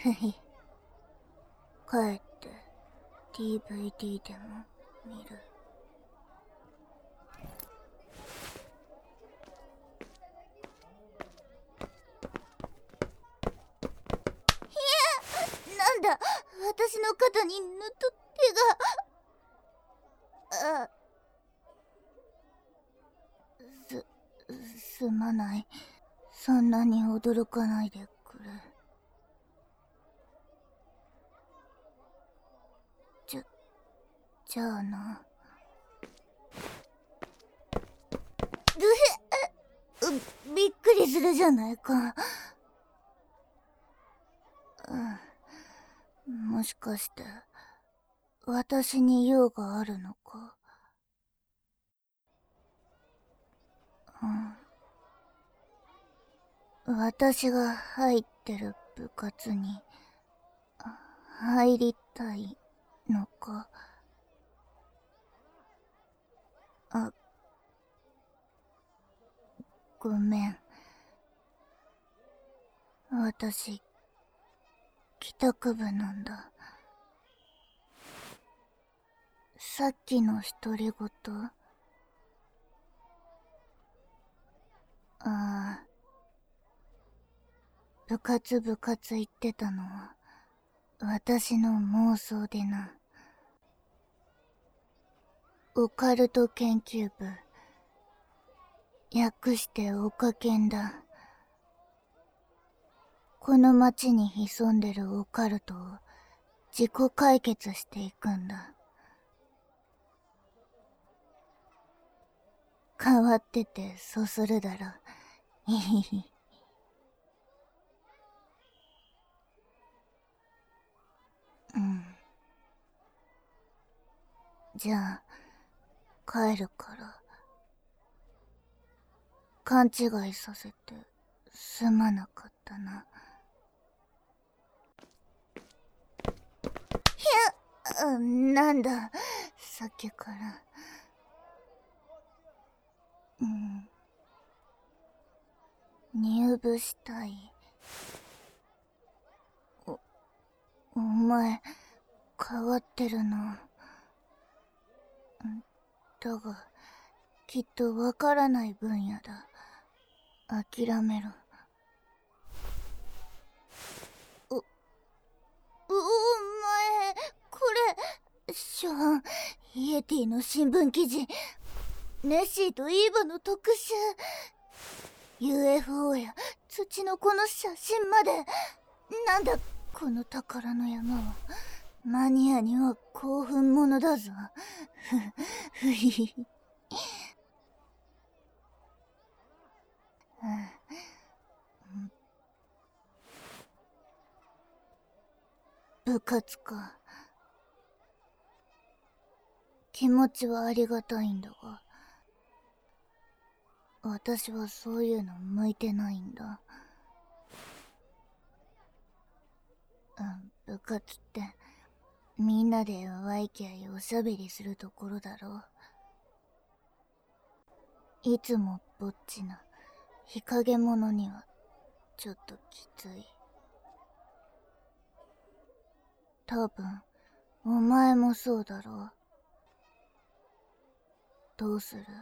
ふひ。帰って DVD でも見る。なんだ、私の肩にぬっと手が。すまない。そんなに驚かないでくれ。じゃあな。びっくりするじゃないか。もしかして私に用があるのか。私が入ってる部活に入りたいのか。ごめん。私帰宅部なんだ。さっきの独り言。部活言ってたのは私の妄想でな。オカルト研究部、略してオカ研だ。この町に潜んでるオカルトを自己解決していくんだ。変わっててそそるだろ。ひひひ。じゃあ帰るから。勘違いさせてすまなかったな。なんださっきから。入部したい。お前変わってるな。だがきっとわからない分野だ。諦めろ。お前これ初版イエティの新聞記事、ネッシーとイーバの特集、 UFO や土の子の写真まで。なんだこの宝の山は。マニアには興奮ものだぞ。ふひ。部活か。気持ちはありがたいんだが、私はそういうの向いてないんだ。部活ってみんなでワイキャイおしゃべりするところだろう。いつもぼっちな日陰者にはちょっときつい。多分お前もそうだろう。どうする？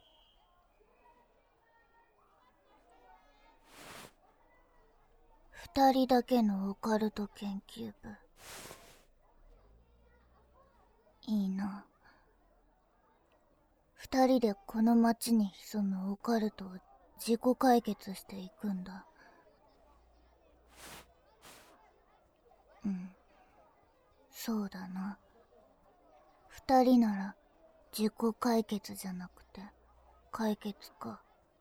二人だけのオカルト研究部。いいな。二人でこの町に潜むオカルトを自己解決していくんだ。そうだな。二人なら自己解決じゃなくて解決か。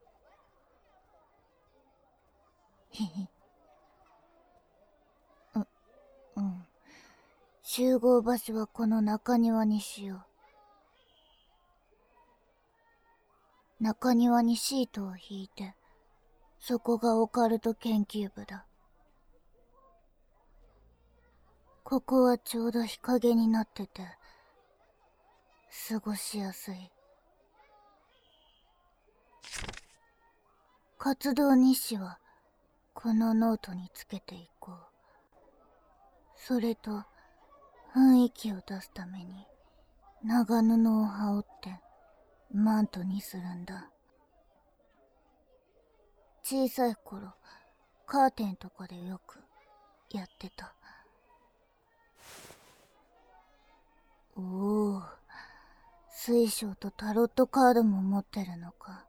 へへ。集合場所はこの中庭にしよう。中庭にシートを引いて、そこがオカルト研究部だ。ここはちょうど日陰になってて過ごしやすい。活動日誌はこのノートにつけていこう。 それと雰囲気を出すために長布を羽織ってマントにするんだ。小さい頃カーテンとかでよくやってた。おお、水晶とタロットカードも持ってるのか。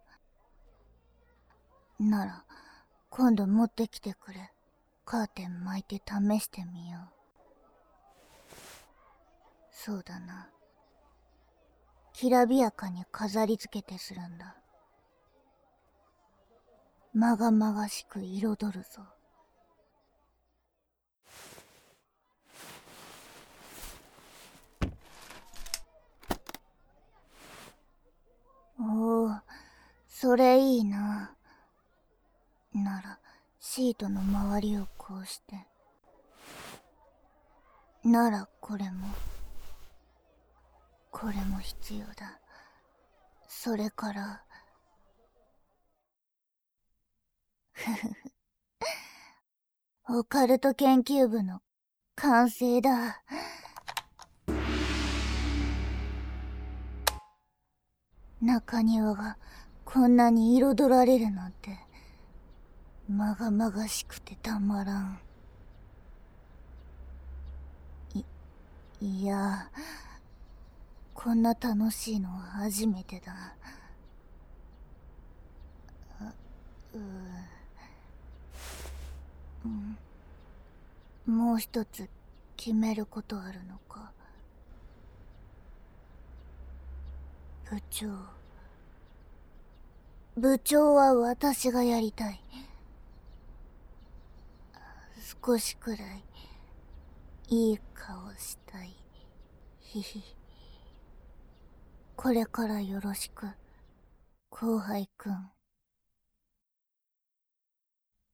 なら今度持ってきてくれ。カーテン巻いて試してみよう。そうだな、きらびやかに飾り付けてするんだ。まがまがしく彩るぞ。おお、それいいな。ならシートの周りをこうして。ならこれも必要だ。それからオカルト研究部の完成だ。中庭がこんなに彩られるなんてまがまがしくてたまらん。いや、こんな楽しいのは初めてだ。もう一つ決めることあるのか。部長は私がやりたい。少しくらいいい顔したい。ひひ。これからよろしく、後輩くん。